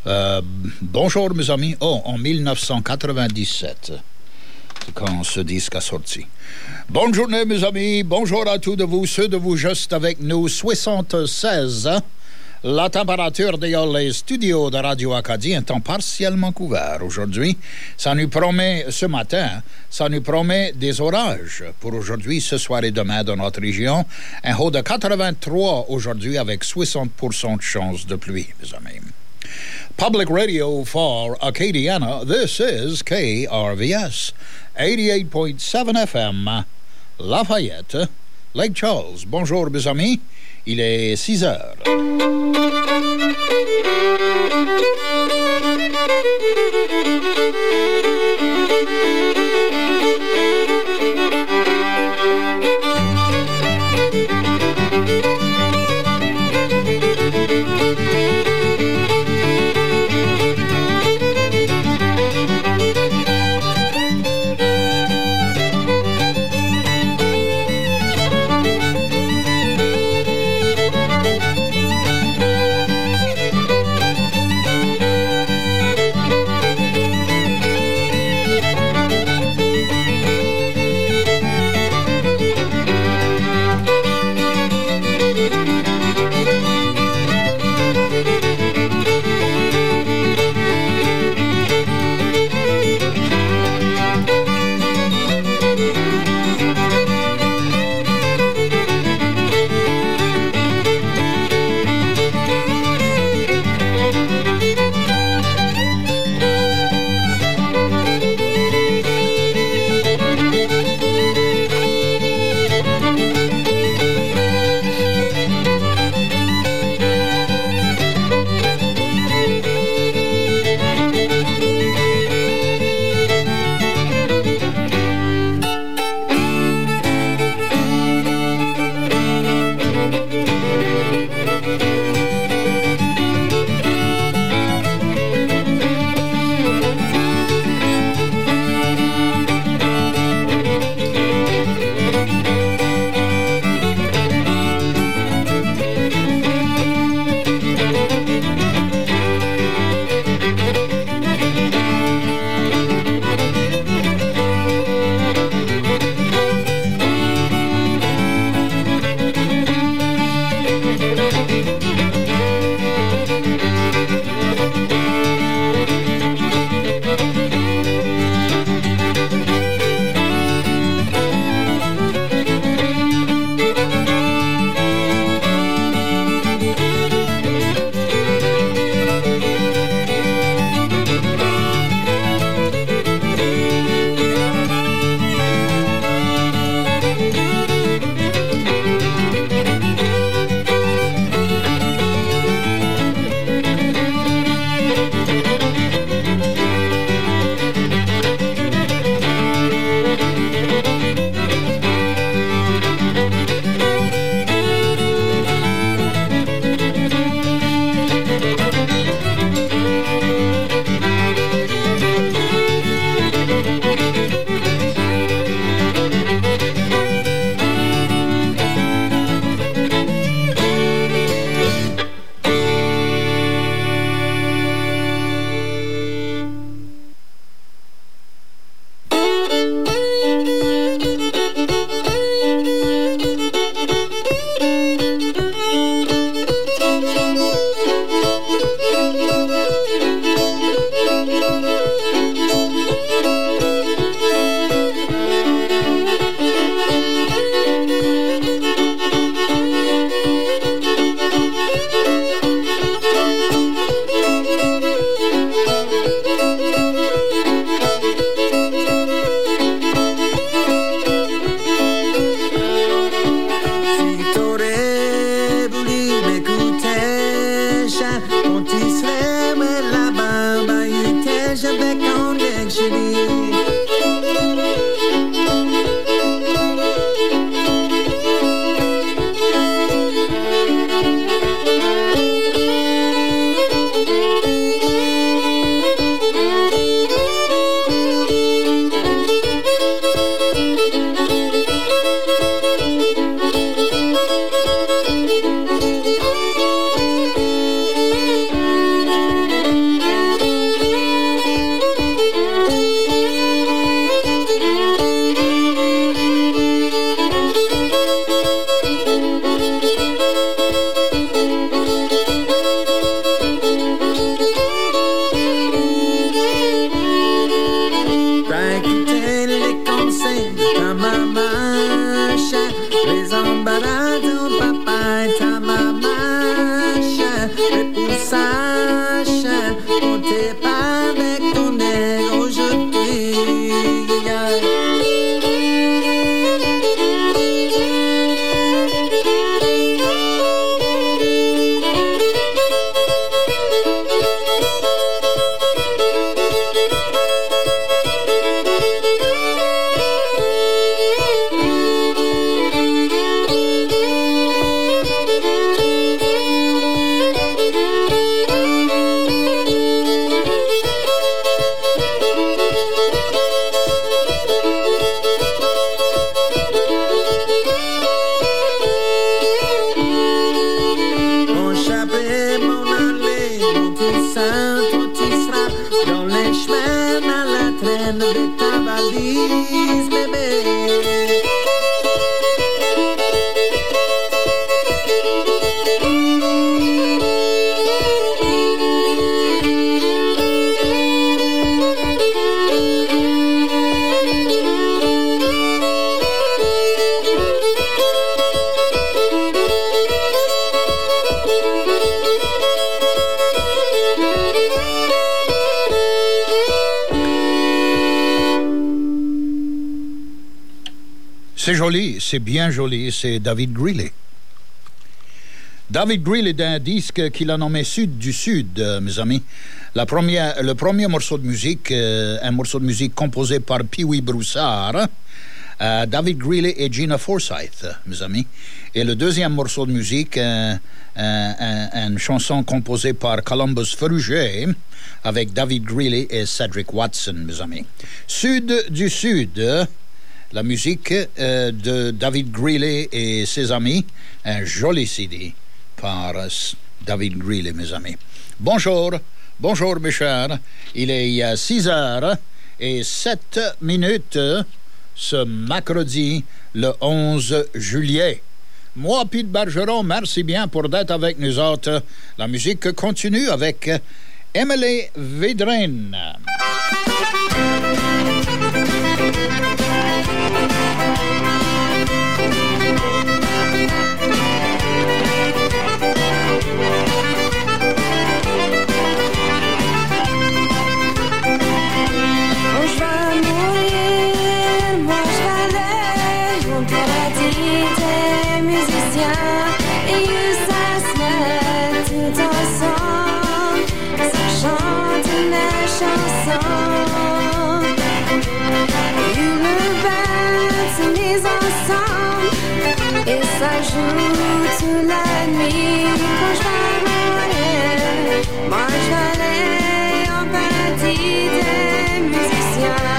Bonjour mes amis. En 1997, c'est quand ce disque a sorti. Bonne journée mes amis. Bonjour à tous de vous, ceux de vous juste avec nous. 76. La température dans les studios de Radio Acadie est partiellement couvert aujourd'hui. Ça nous promet, ce matin, ça nous promet des orages pour aujourd'hui, ce soir et demain dans notre région. Un haut de 83 aujourd'hui avec 60% de chance de pluie, mes amis. Public radio for Acadiana, this is KRVS, 88.7 FM, Lafayette, Lake Charles. Bonjour, mes amis. Il est 6 heures. C'est joli, c'est bien joli, c'est David Greeley. David Greeley d'un disque qu'il a nommé Sud du Sud, mes amis. Le premier morceau de musique, un morceau de musique composé par Pee Wee Broussard, David Greeley et Gina Forsyth, mes amis. Et le deuxième morceau de musique, une chanson composée par Columbus Fruget, avec David Greeley et Cedric Watson, mes amis. Sud du Sud. La musique de David Greeley et ses amis, un joli CD par David Greeley, mes amis. Bonjour mes chers, il est 6h07 ce mercredi le 11 juillet. Moi, Pete Bergeron, merci bien pour d'être avec nous autres. La musique continue avec Emily Védrine. Ça joue toute la nuit. Quand je vais mourir, moi je vais aller en paradis des musiciens.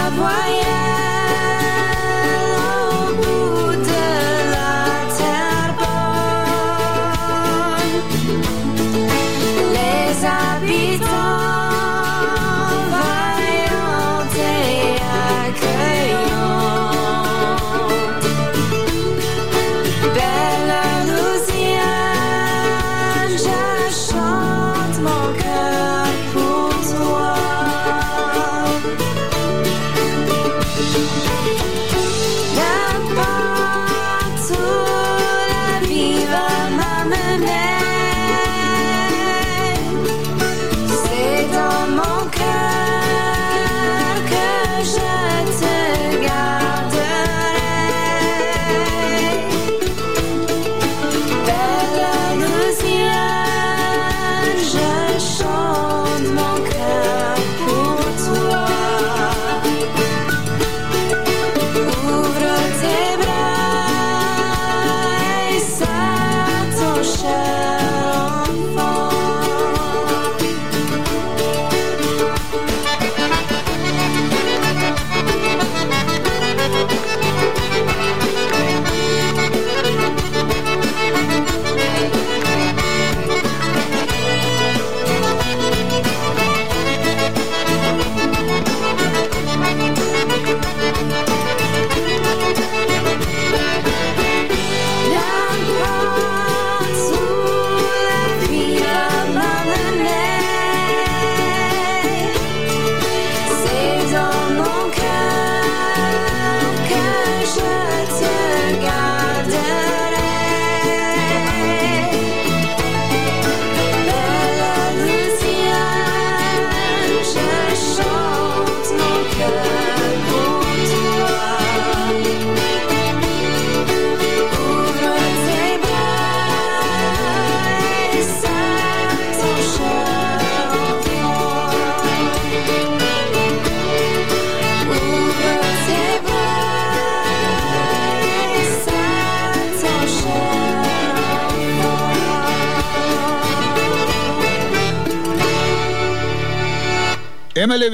Emily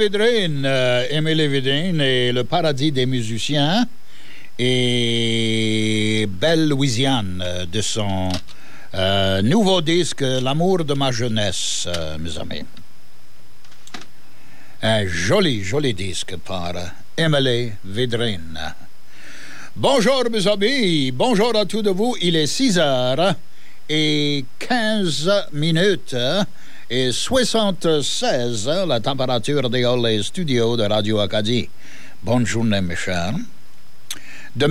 Vedrine et le paradis des musiciens et Belle Louisiane de son nouveau disque L'amour de ma jeunesse, mes amis. Un joli disque par Emily Vedrine. Bonjour mes amis, bonjour à tous de vous. Il est 6h et 15 minutes et 76 la température dans les studios de Radio Acadie. Bonne journée mes chers. De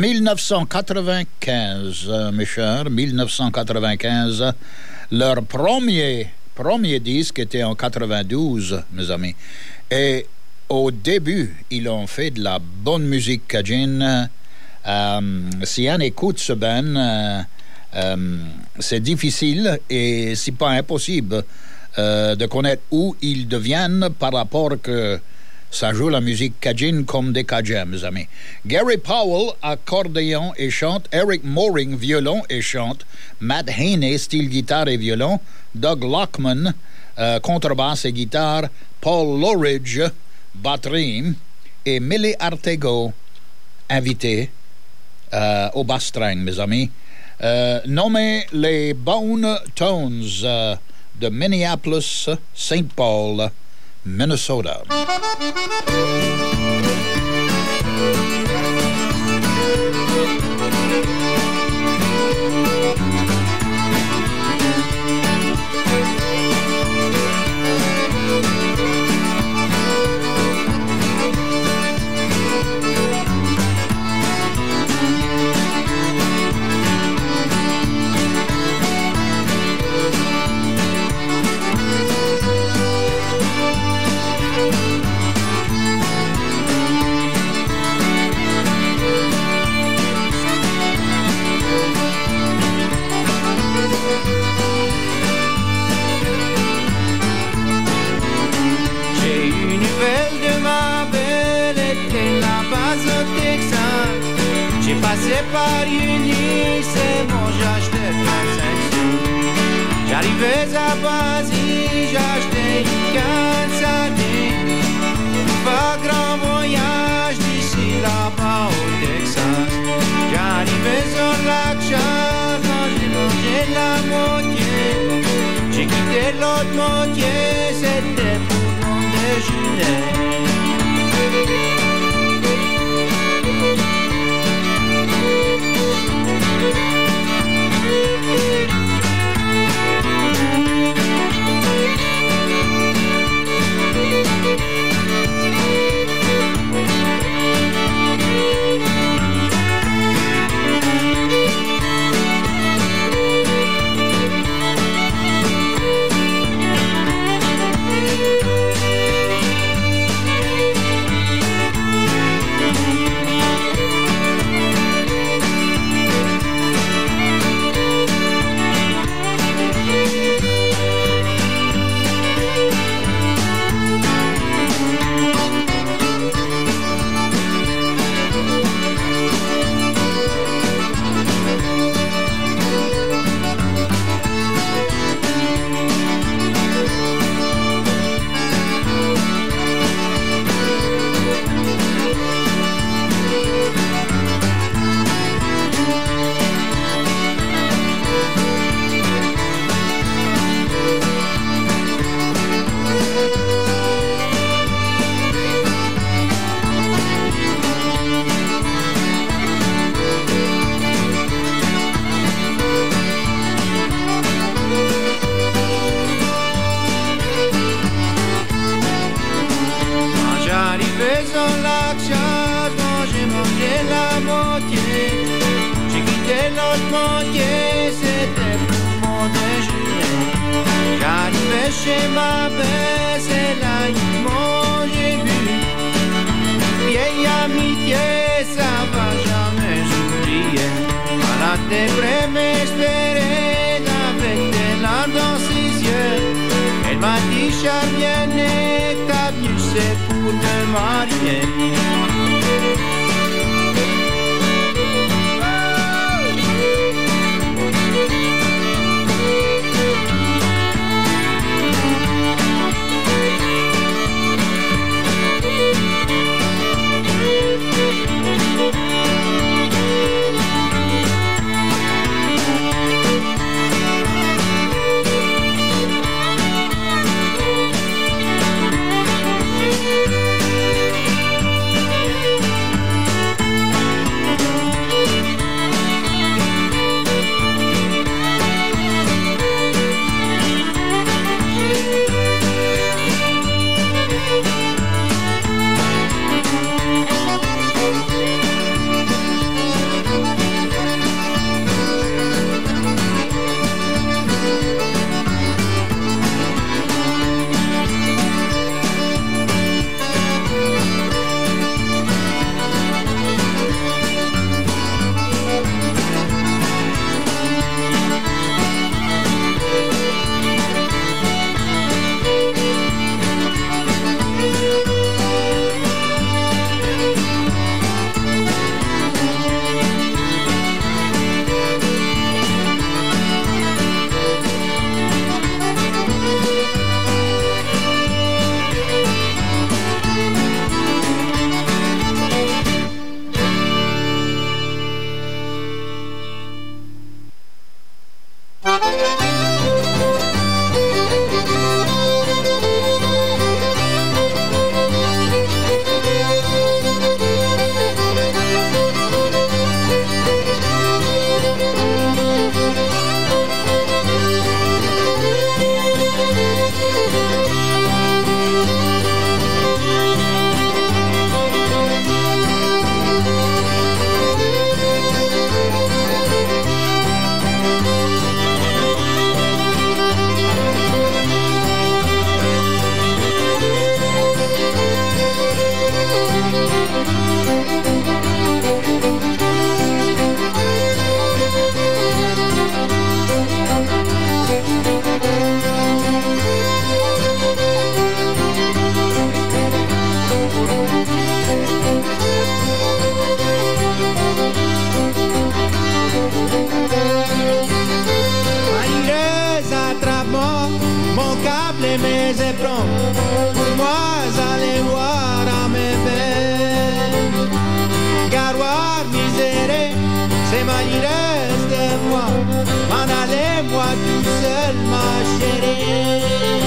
1995, mes chers, 1995, leur premier disque était en 92, mes amis. Et au début, ils ont fait de la bonne musique cajun. Si on écoute ce band, c'est difficile et c'est pas impossible de connaître où ils deviennent par rapport que ça joue la musique cajun comme des Cajuns, mes amis. Gary Powell, accordéon et chante. Eric Mooring, violon et chante. Matt Haney, style guitare et violon. Doug Lockman, contrebasse et guitare. Paul Loridge, batterie. Et Millie Artego, invité au bass string, mes amis. Nommé les Bone Tones de Minneapolis, St. Paul, Minnesota. Passé par une nuit, c'est mon j'achetais 25 sous. J'arrivais à Basile, j'achetais une canne sardine. Pas grand voyage l'autre moitié, c'était pour mon déjeuner. Chez ma belle, c'est là où j'ai vu. Vieille amitié, ça va jamais oublier. Malade des prémespérés, avec des larmes dans ses yeux. Elle m'a dit, Charmienne, ta venue c'est pour te marier. moi tout seul, ma chérie.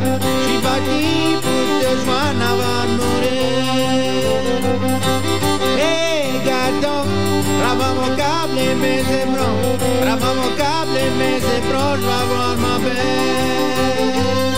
și bati pour te joindre avant de mourir. Hey, gardons, trava mon câble et mes éperons, trava mon câble et mes éperons, je vais voir ma belle.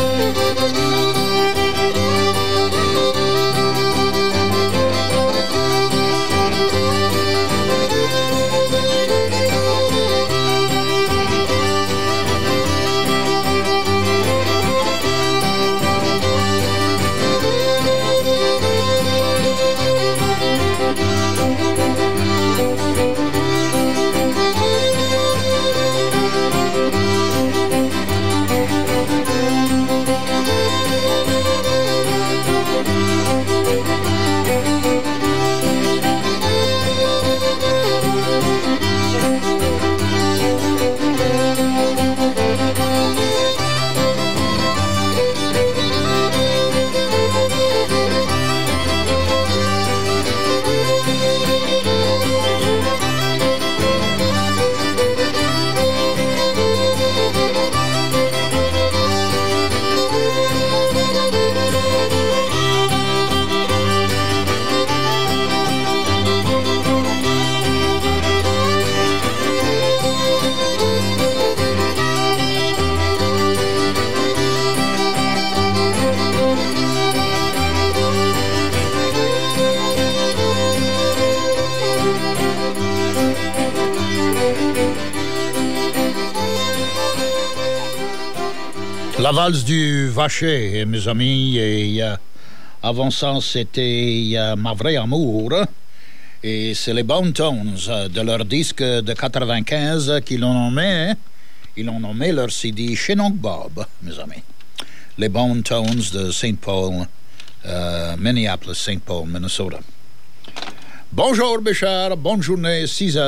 La valse du Vacher, mes amis, et avant ça, c'était Ma vraie amour, et c'est les Bone Tones de leur disque de 95 qu'ils ont nommé, ils ont nommé leur CD Chinook Bob, mes amis. Les Bone Tones de St. Paul, Minneapolis, St. Paul, Minnesota. Bonjour, Béchard, bonne journée,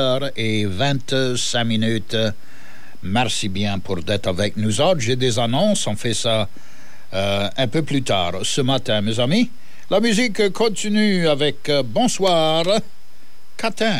6h25. Merci bien pour d'être avec nous autres. J'ai des annonces, on fait ça un peu plus tard ce matin, mes amis. La musique continue avec Bonsoir, Catin.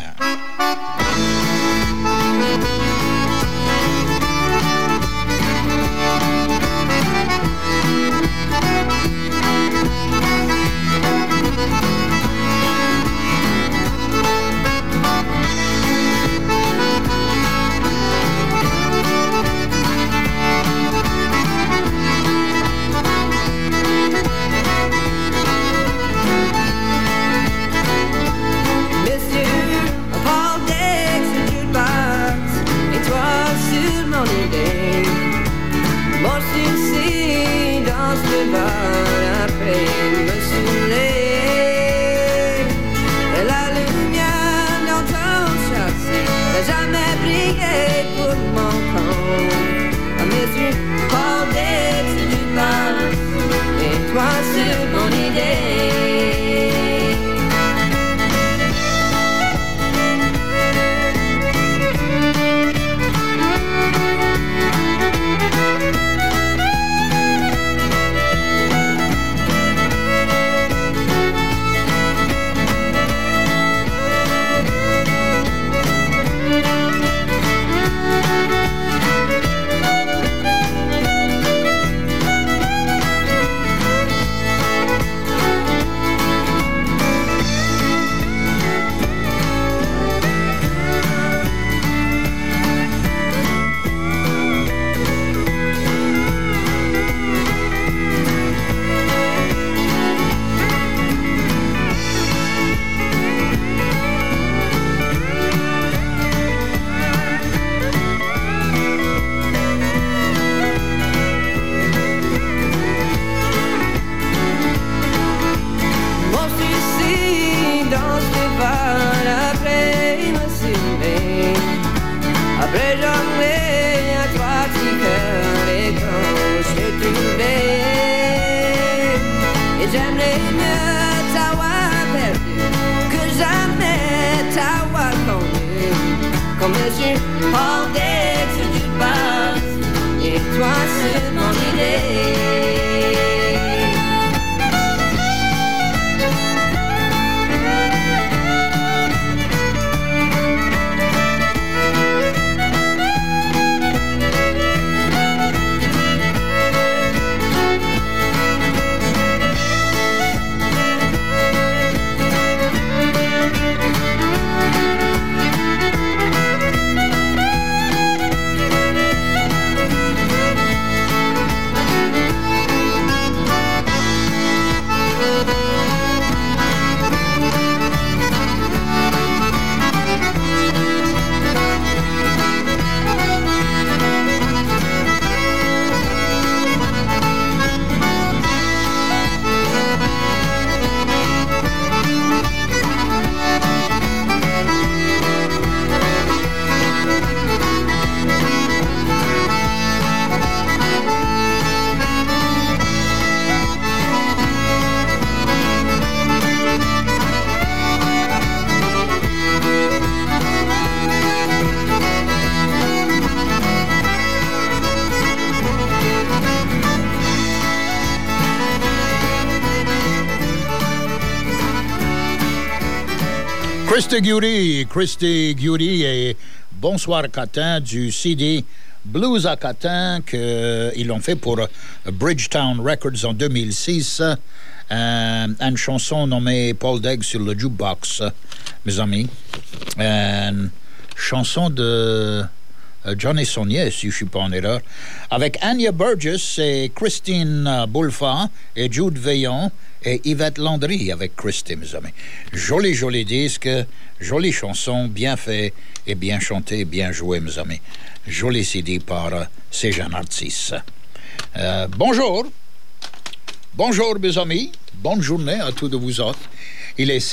Christy Gury et Bonsoir Catin du CD Blues à Catin qu'ils l'ont fait pour Bridgetown Records en 2006. Une chanson nommée Paul Degg sur le jukebox, mes amis. Une chanson de Johnny Saunier, si je ne suis pas en erreur, avec Anya Burgess et Christine Boulfa et Jude Veillon et Yvette Landry avec Christy, mes amis. Joli disque, jolie chanson, bien fait et bien chanté, bien joué, mes amis. Joli CD par ces jeunes artistes. Bonjour, mes amis. Bonne journée à tous de vous autres. Il est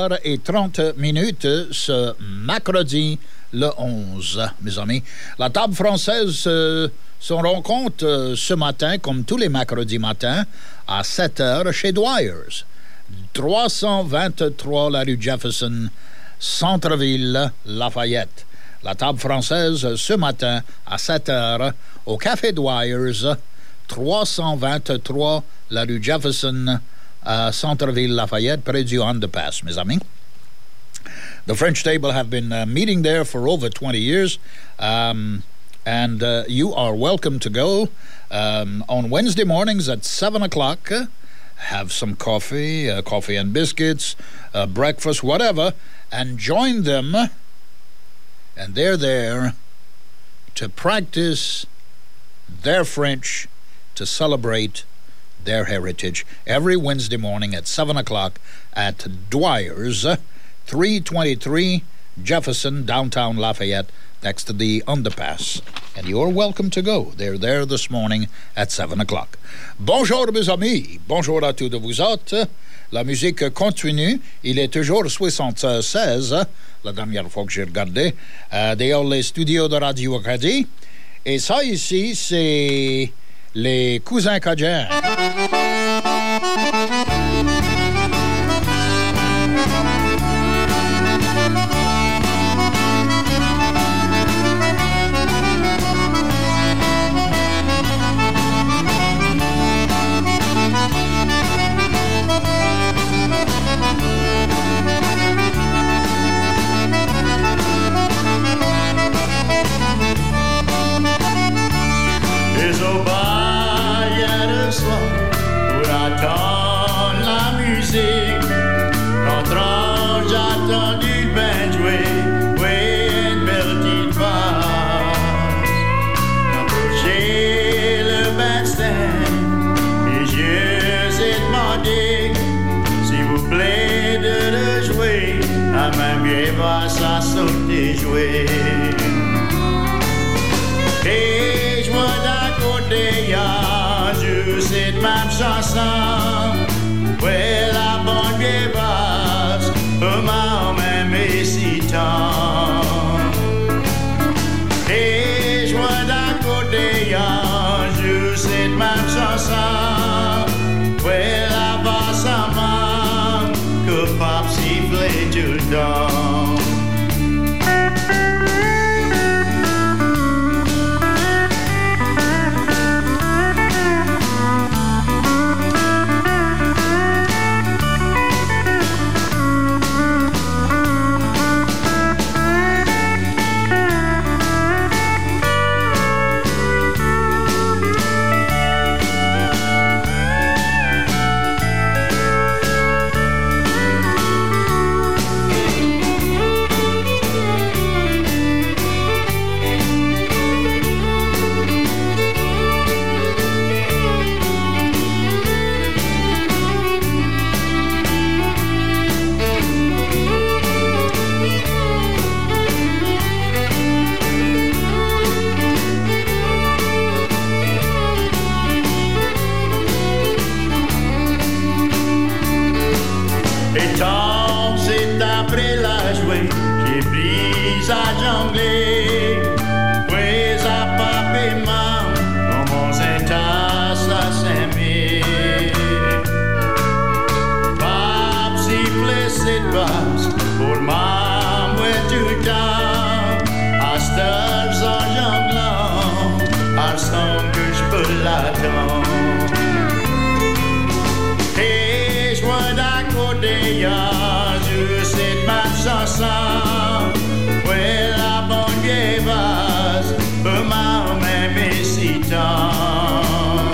6h30 ce mercredi le 11, mes amis. La table française se rencontre ce matin, comme tous les mercredis matins, à 7h chez Dwyer's. 323 la rue Jefferson, Centre-Ville, Lafayette. La table française ce matin à 7h au Café Dwyer's, 323 la rue Jefferson, Centre-Ville, Lafayette, près du underpass, mes amis. The French table have been meeting there for over 20 years, and you are welcome to go on Wednesday mornings at 7 o'clock. Have some coffee and biscuits, breakfast, whatever, and join them. And they're there to practice their French, to celebrate their heritage every Wednesday morning at 7 o'clock at Dwyer's, 323 Jefferson, downtown Lafayette, next to the underpass. And you're welcome to go. They're there this morning at 7 o'clock. Bonjour, mes amis. Bonjour à tous de vous autres. La musique continue. Il est toujours 76, la dernière fois que j'ai regardé, dehors les studios de Radio Acadie. Et ça ici, c'est les Cousins Cajuns. Ça sauter jouer et je vois d'un côté y'a juste cette même chanson, ouais la bonne vieille basse m'a même hésitant et je vois d'un côté y'a juste cette même chanson, ouais la basse m'a que pop sifflait tout le temps. Et je vois d'un côté, y'a juste cette même chanson. chanson. Ouais, la bonne vieille base, m'a même si tant.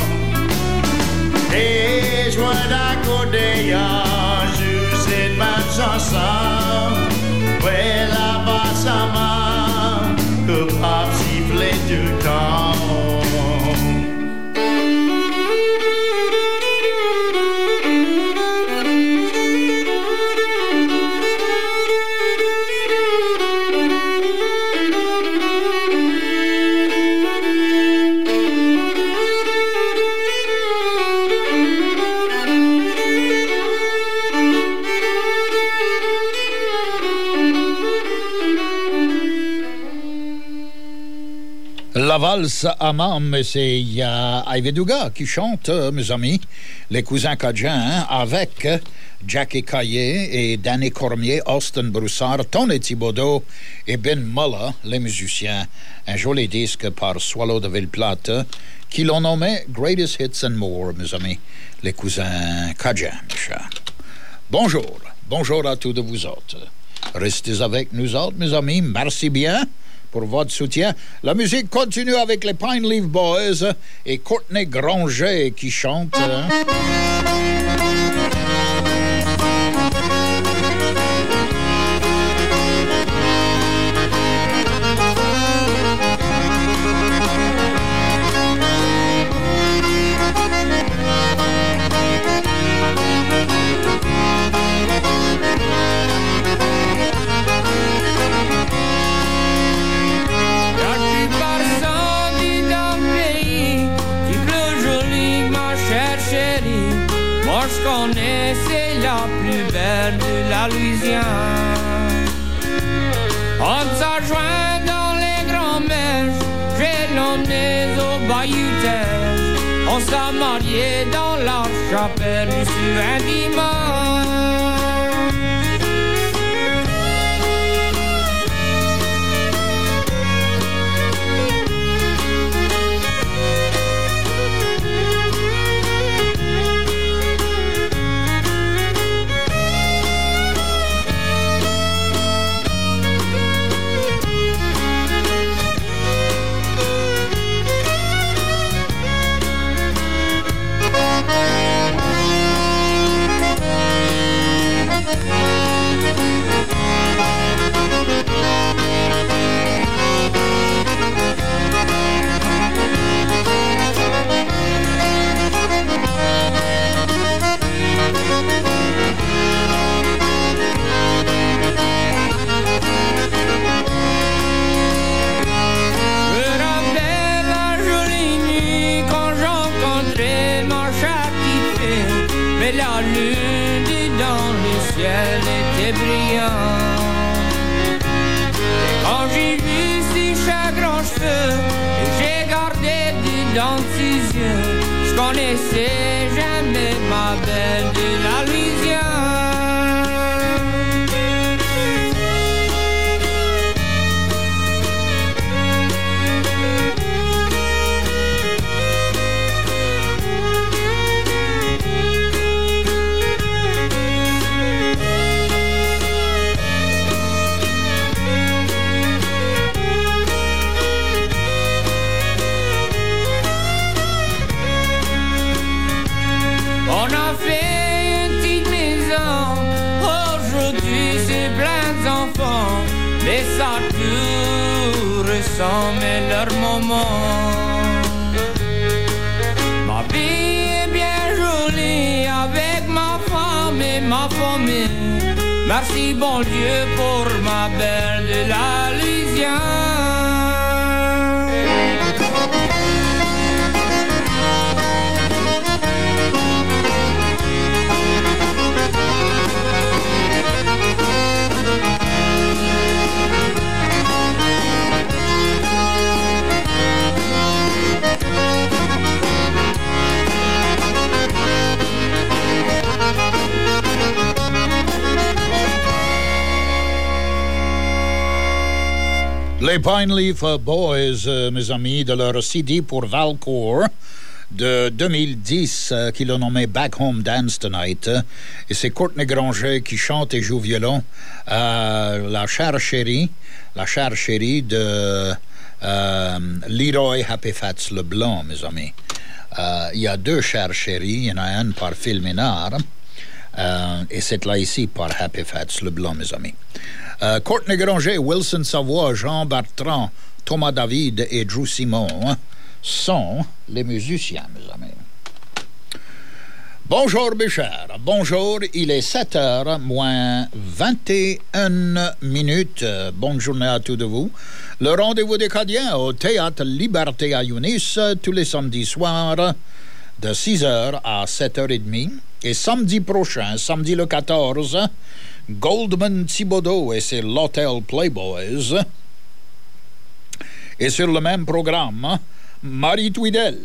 Et je vois d'accordéon, je sais ma chanson. Ouais, la basse à main, que pape sifflait tout le temps. La valse Amam, c'est Ivy Dugas qui chante, mes amis, les cousins Cajuns, avec Jackie Caillé et Danny Cormier, Austin Broussard, Tony Thibodeau et Ben Muller, les musiciens. Un joli disque par Swallow de Villeplate, qui l'ont nommé Greatest Hits and More, mes amis, les cousins Cajuns. Bonjour à tous de vous autres. Restez avec nous autres, mes amis, merci bien pour votre soutien. La musique continue avec les Pine Leaf Boys et Courtney Granger qui chante. Je connais, c'est la plus belle de la Louisiane. On s'enjoint dans les grands-messes, j'ai l'emmené au Bayou Teche. On s'est mariés dans la chapelle sur un dimanche. La lune dans le ciel était brillante. Quand j'ai vu ses chagrins cheveux, j'ai gardé dedans ses yeux. Je connaissais jamais ma belle de la Louisiane. On a fait une petite maison, aujourd'hui c'est plein d'enfants, mais ça tout ressemble à leur moment. Ma vie est bien jolie avec ma femme et ma famille. Merci bon Dieu pour ma belle de la Louisiane. Les Pine Leaf Boys, mes amis, de leur CD pour Valcourt, de 2010 qui l'ont nommé Back Home Dance Tonight. Et c'est Courtney Granger qui chante et joue violon. La chère chérie de Leroy Happy Fats Leblanc, mes amis. Il y a deux chères chéries, il y en a une par Phil Ménard et cette là ici par Happy Fats Leblanc, mes amis. Courtney Granger, Wilson Savoie, Jean Bertrand, Thomas David et Drew Simon sont les musiciens, mes amis. Bonjour, mes chers. Bonjour, il est 7h moins 21 minutes. Bonne journée à tous de vous. Le rendez-vous des Cadiens au Théâtre Liberté à Younis tous les samedis soirs de 6h à 7h30. Et samedi prochain, samedi le 14, Goldman Thibodeau et c'est l'Hôtel Playboys. Et sur le même programme, Marie Tweedell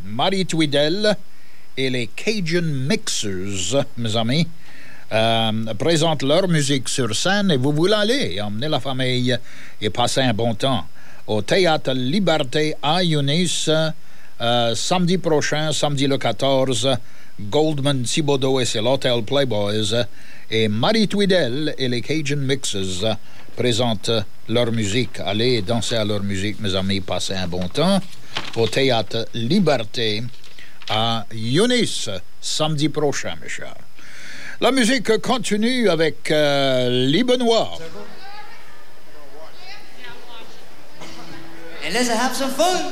et les Cajun Mixers, mes amis, présentent leur musique sur scène et vous voulez aller emmener la famille et passer un bon temps au Théâtre Liberté à Younis samedi prochain, samedi le 14, Goldman Thibodeau et c'est l'Hôtel Playboys et Marie Tweedell et les Cajun Mixers présentent leur musique. Allez danser à leur musique, mes amis, passer un bon temps au Théâtre Liberté à Younis, samedi prochain, mes chers. La musique continue avec Les Benoît. And let's have some fun.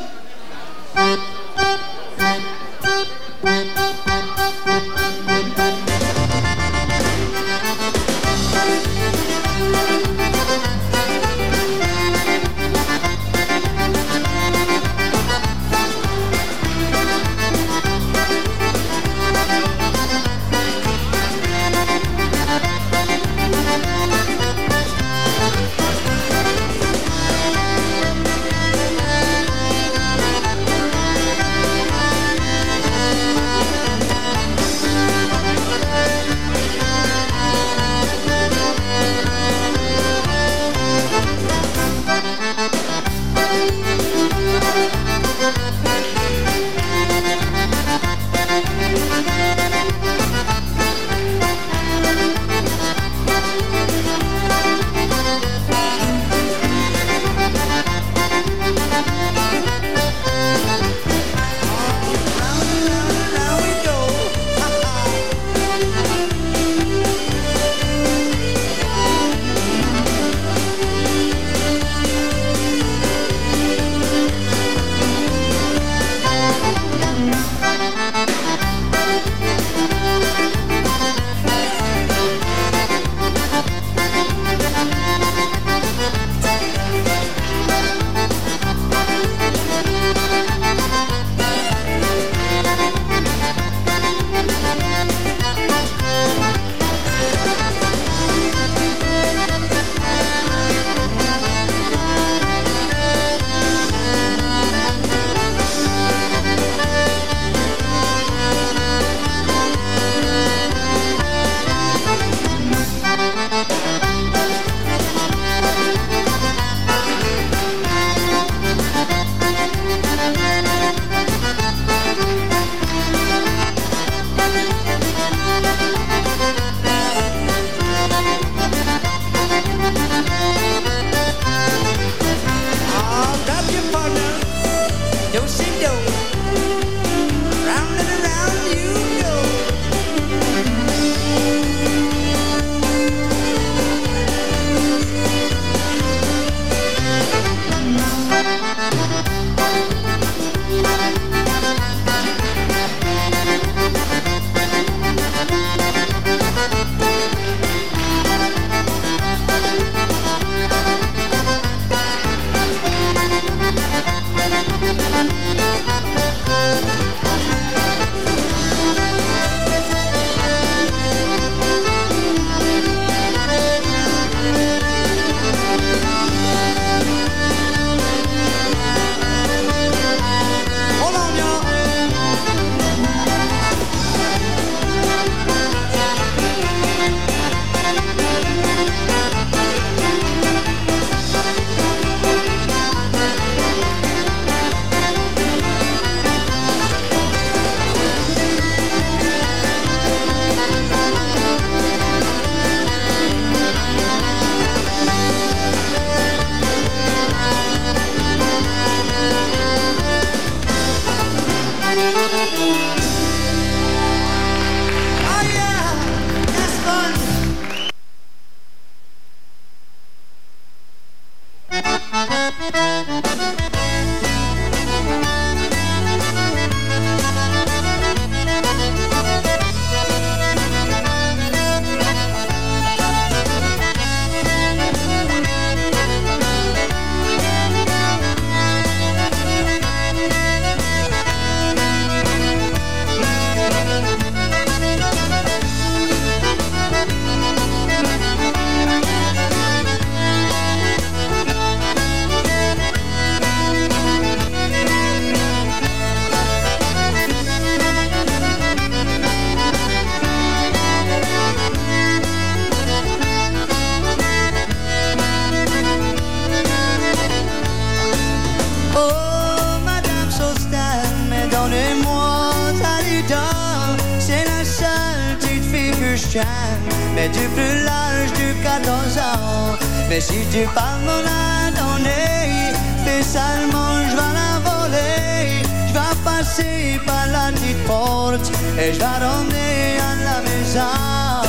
que je tiens, mais du plus l'âge de 14 ans. Mais si tu parles mon année, spécialement je vais la voler. Je vais passer par la petite porte et je vais rentrer à la maison.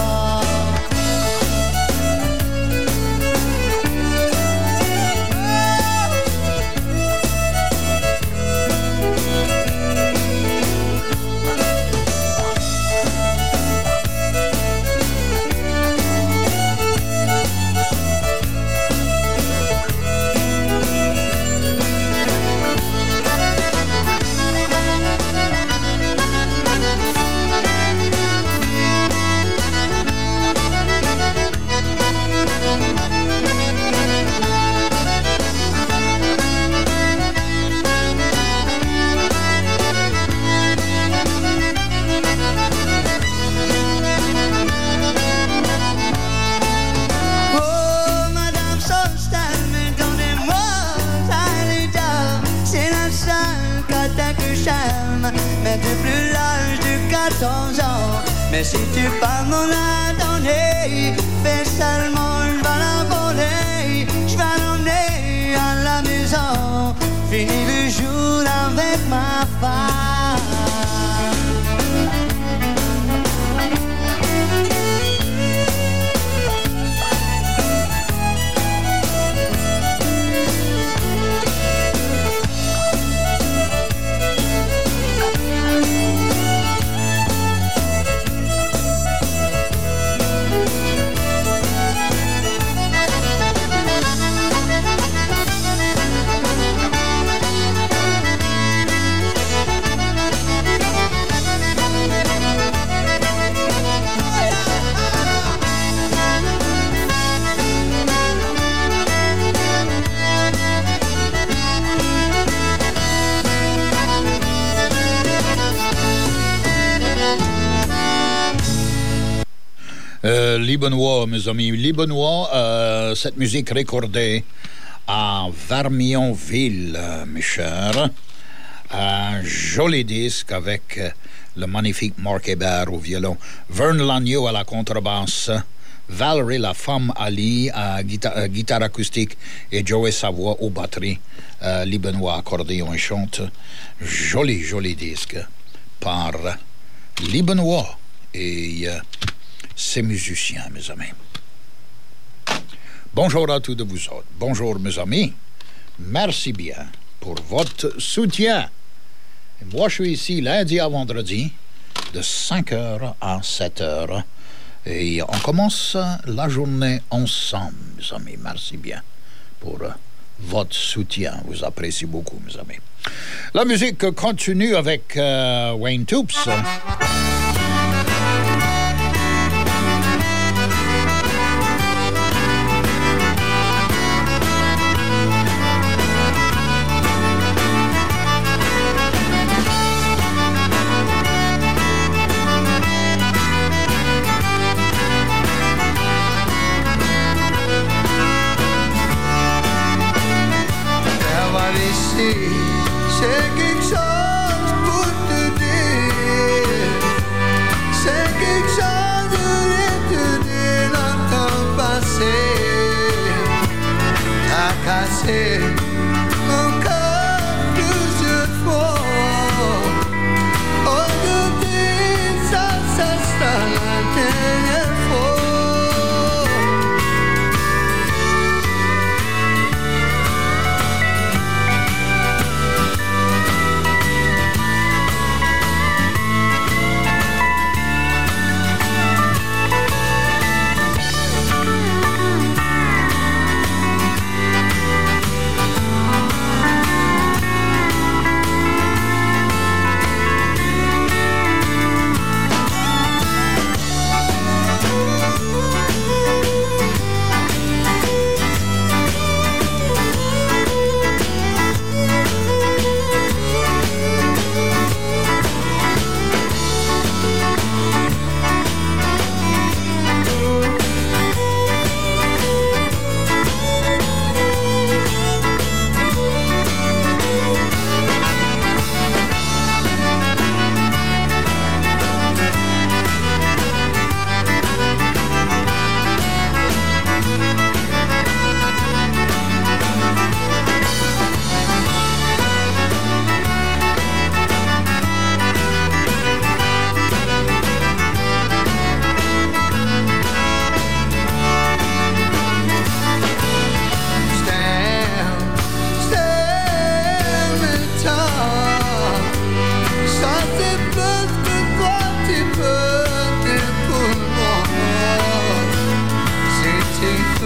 Mais depuis l'âge de 14 ans. Mais si tu parles mon attendez, fais seulement je vais la voler. Je vais l'emmener à la maison, fini le jour avec ma femme. Libanois, mes amis, Libanois, cette musique recordée à Varmionville, mes chers. Un joli disque avec le magnifique Marc Hébert au violon, Vern Lagneau à la contrebasse, Valerie la femme Ali à guitare acoustique et Joey Savoie aux batteries, Libanois accordéon et chante. Joli, joli disque par Libanois et ses musiciens, mes amis. Bonjour à tous de vous autres. Bonjour, mes amis. Merci bien pour votre soutien. Et moi, je suis ici lundi à vendredi, de 5h à 7h. Et on commence la journée ensemble, mes amis. Merci bien pour votre soutien. Vous appréciez beaucoup, mes amis. La musique continue avec Wayne Toups. C'est quelque chose pour te dire. C'est quelque chose de te dire dans ton passé. T'as cassé mon cœur plusieurs fois. Aujourd'hui, ça sera la dernière fois.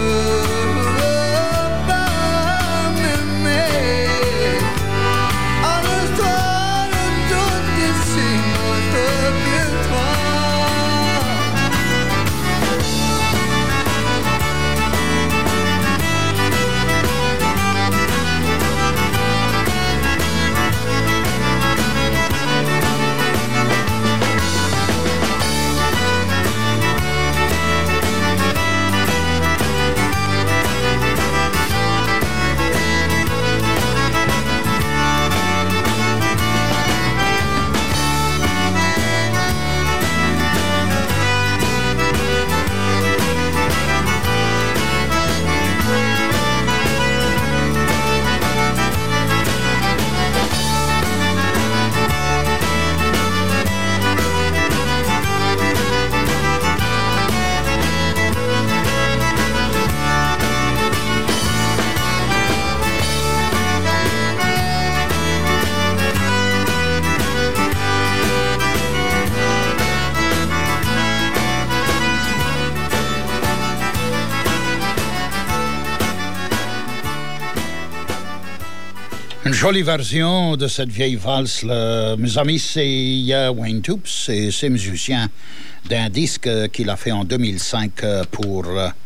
Une jolie version de cette vieille valse, là. Mes amis, c'est Wayne Toups et ses musiciens d'un disque qu'il a fait en 2005 pour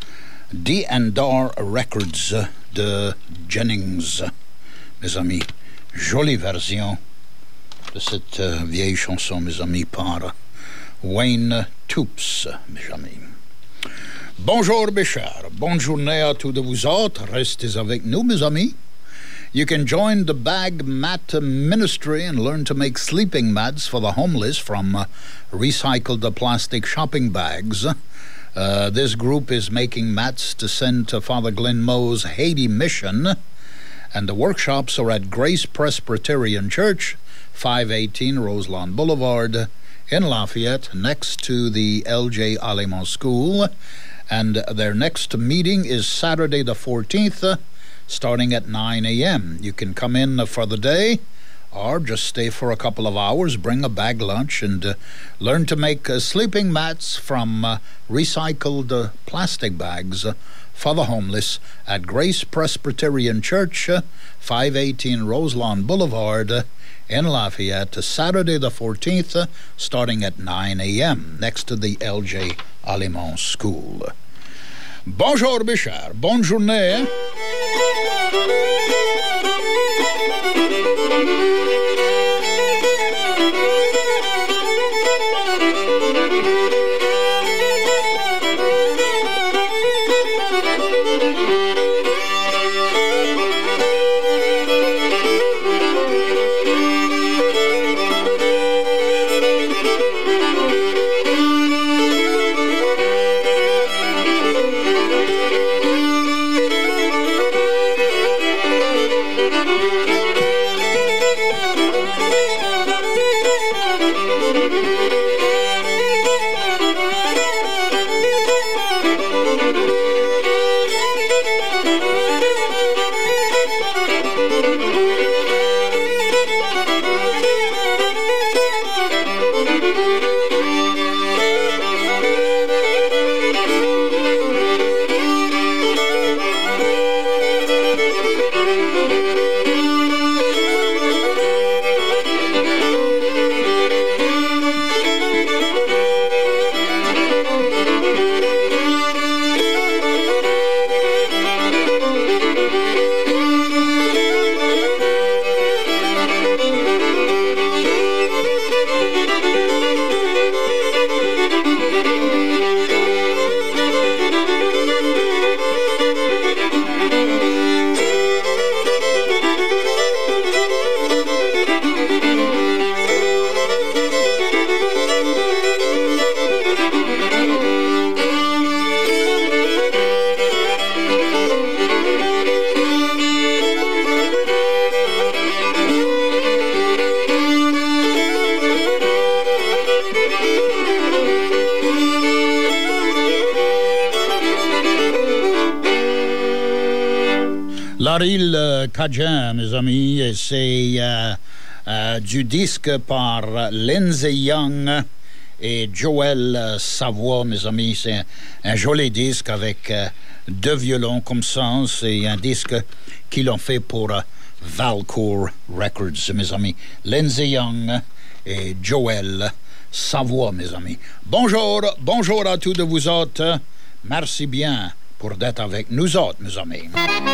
D&R Records de Jennings. Mes amis, jolie version de cette vieille chanson, mes amis, par Wayne Toups, mes amis. Bonjour, mes chers. Bonne journée à tous de vous autres. Restez avec nous, mes amis. You can join the Bag Mat Ministry and learn to make sleeping mats for the homeless from recycled plastic shopping bags. This group is making mats to send to Father Glenn Moe's Haiti mission, and the workshops are at Grace Presbyterian Church, 518 Roselawn Boulevard in Lafayette, next to the L.J. Alemont School. And their next meeting is Saturday the 14th, starting at 9 a.m. You can come in for the day or just stay for a couple of hours, bring a bag lunch, and learn to make sleeping mats from recycled plastic bags for the homeless at Grace Presbyterian Church, 518 Roselawn Boulevard in Lafayette, Saturday the 14th, starting at 9 a.m., next to the L.J. Alemont School. Bonjour, mes chers. Bonne journée. Laril Cajun, mes amis, c'est du disque par Lindsey Young et Joël Savoie, mes amis. C'est un joli disque avec deux violons comme ça. C'est un disque qu'ils ont fait pour Valcourt Records, mes amis. Lindsay Young et Joël Savoie, mes amis. Bonjour à tous de vous autres. Merci bien pour d'être avec nous autres, mes amis.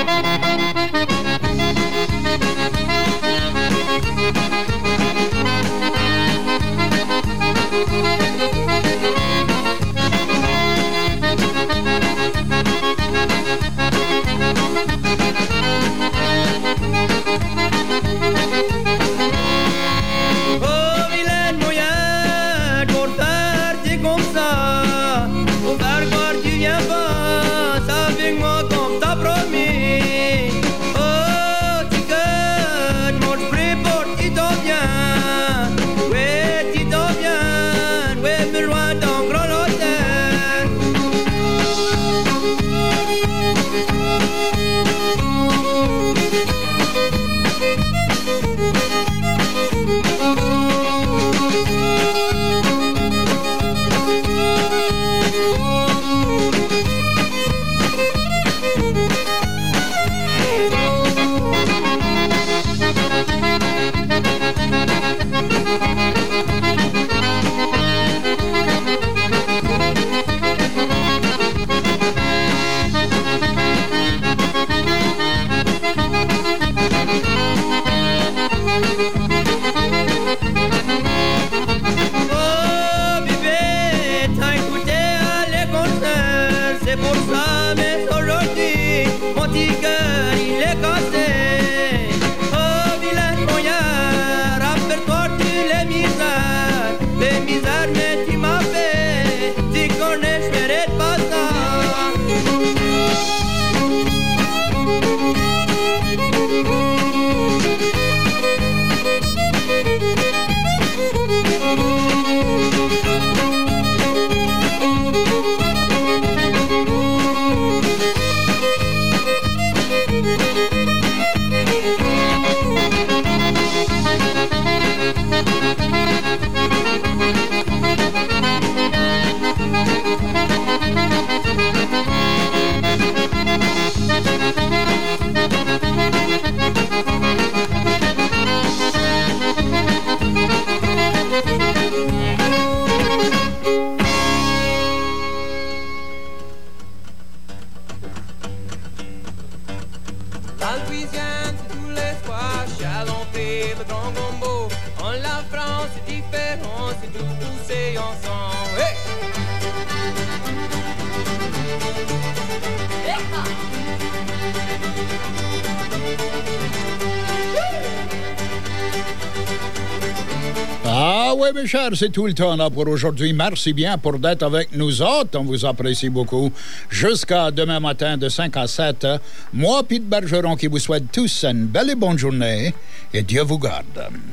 Mes chers, c'est tout le temps là pour aujourd'hui. Merci bien pour d'être avec nous autres. On vous apprécie beaucoup. Jusqu'à demain matin de 5 à 7. Moi, Pete Bergeron, qui vous souhaite tous une belle et bonne journée. Et Dieu vous garde.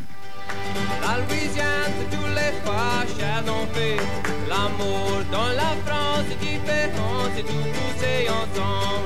La Louisiane, c'est tous les fois, l'amour dans la France, c'est différent, c'est tout poussé ensemble.